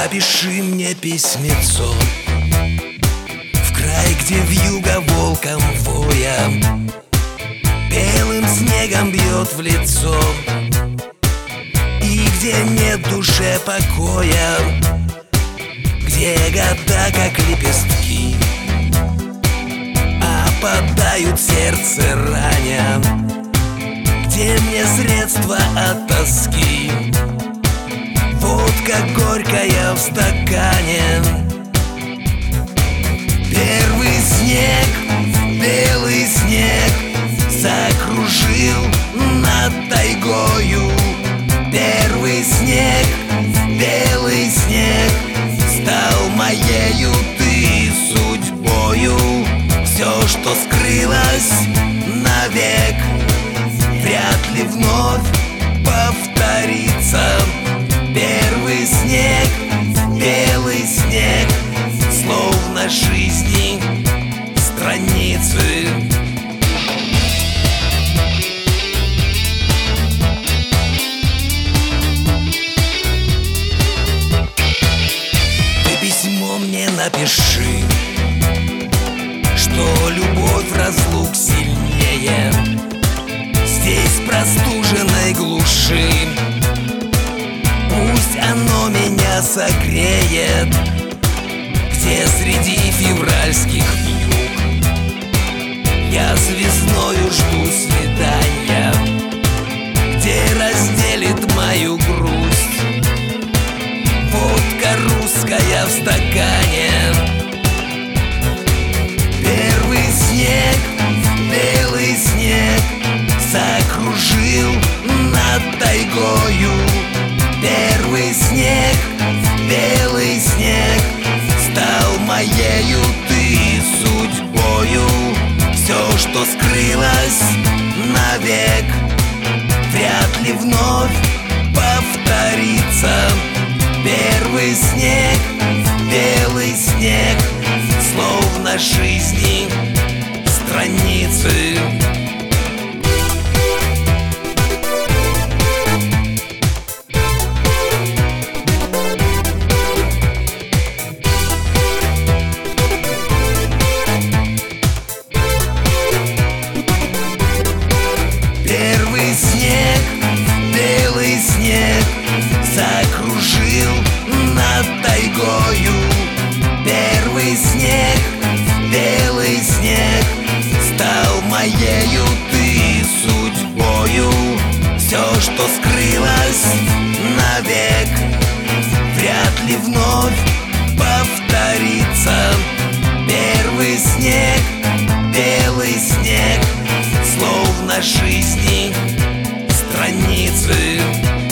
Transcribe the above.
Напиши мне письмецо в край, где вьюга волком воя белым снегом бьет в лицо, и где нет душе покоя, где года как лепестки опадают, сердце раня, где мне средства от тоски, водка горькая в стакане. Первый снег, белый снег, закружил над тайгою. Первый снег, белый снег, стал моею ты судьбою. Все, что скрылось навек, вряд ли вновь повторится. Первый снег, белый снег, словно жизни страницы. Ты письмо мне напиши, что любовь разлук сильнее здесь, в простуженной глуши. Пусть оно меня согреет, где среди февральских вьюг я звездною жду свидания, где разделит мою грусть водка русская в стакане. Первый снег, белый снег, закружил над тайгою. Первый снег, белый снег, стал моею ты судьбою. Все, что скрылось навек, вряд ли вновь повторится. Первый снег, белый снег, словно жизни страницы. Первый снег, белый снег, закружил над тайгою. Первый снег, белый снег, стал моею ты судьбою. Все, что скрылось навек, вряд ли вновь повторится. Первый снег, белый снег, словно жизни страницы.